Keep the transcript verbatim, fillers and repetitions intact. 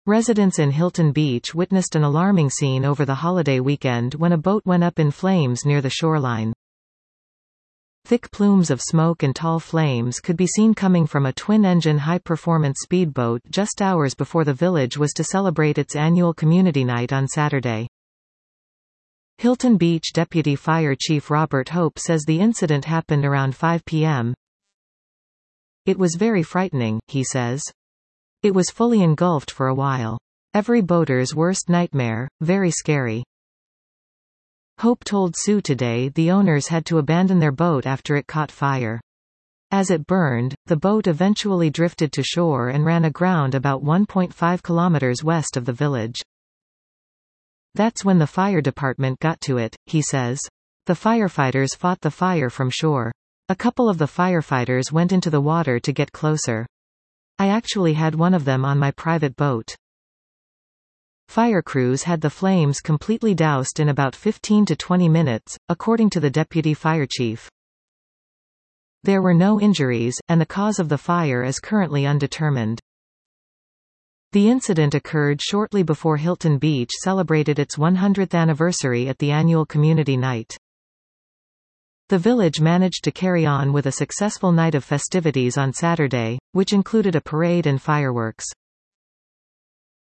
Residents in Hilton Beach witnessed an alarming scene over the holiday weekend when a boat went up in flames near the shoreline. Thick plumes of smoke and tall flames could be seen coming from a twin-engine high-performance speedboat just hours before the village was to celebrate its annual community night on Saturday. Hilton Beach Deputy Fire Chief Robert Hope says the incident happened around five p m "It was very frightening," he says. "It was fully engulfed for a while. Every boater's worst nightmare, very scary." Hope told Sue Today the owners had to abandon their boat after it caught fire. As it burned, the boat eventually drifted to shore and ran aground about one point five kilometers west of the village. "That's when the fire department got to it," he says. "The firefighters fought the fire from shore. A couple of the firefighters went into the water to get closer. I actually had one of them on my private boat." Fire crews had the flames completely doused in about fifteen to twenty minutes, according to the deputy fire chief. There were no injuries, and the cause of the fire is currently undetermined. The incident occurred shortly before Hilton Beach celebrated its one hundredth anniversary at the annual community night. The village managed to carry on with a successful night of festivities on Saturday, which included a parade and fireworks.